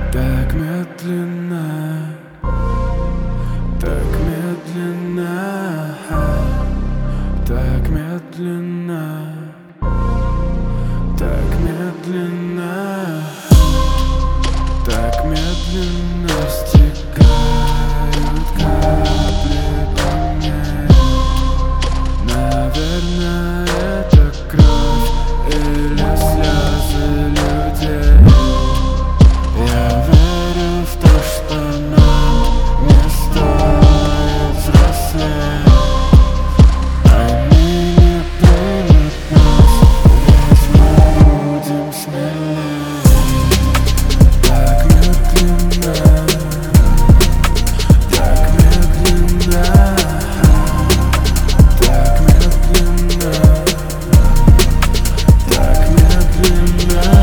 Так медленно, так медленно, так медленно, так медленно, так медленно стекают капли по мне. Наверное, это кровь или слезы людей. Я верю в то, что нам не стоит взрослеть. Они не примут нас, ведь мы будем смелее. Так медленно, так медленно, так медленно, так медленно.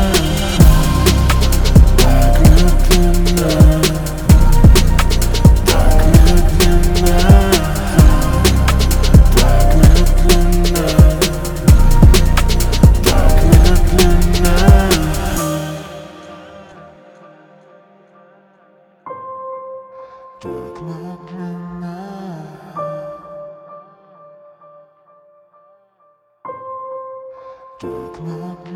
Так медленно.